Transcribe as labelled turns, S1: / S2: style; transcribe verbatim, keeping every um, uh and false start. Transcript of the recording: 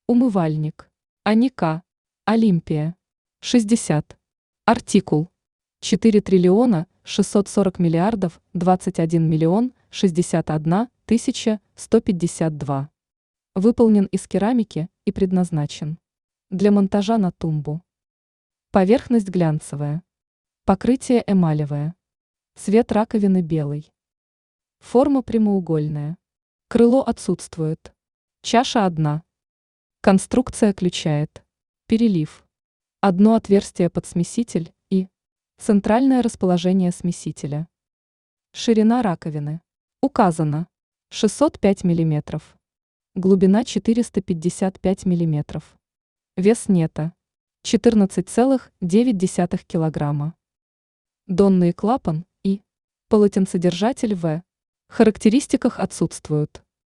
S1: Умывальник. Аника. Олимпия. шестьдесят. Артикул. четыре триллиона шестьсот сорок миллиардов двадцать один миллион шестьдесят одна тысяча сто пятьдесят два. Выполнен из керамики и предназначен для монтажа на тумбу. Поверхность глянцевая. Покрытие эмалевое. Цвет раковины белый. Форма прямоугольная. Крыло отсутствует. Чаша одна. Конструкция включает перелив, одно отверстие под смеситель и центральное расположение смесителя. Ширина раковины указана шестьсот пять миллиметров. Глубина четыреста пятьдесят пять миллиметров. Вес нета четырнадцать целых девять десятых килограмма. Донный клапан и полотенцедержатель В. В характеристиках отсутствуют.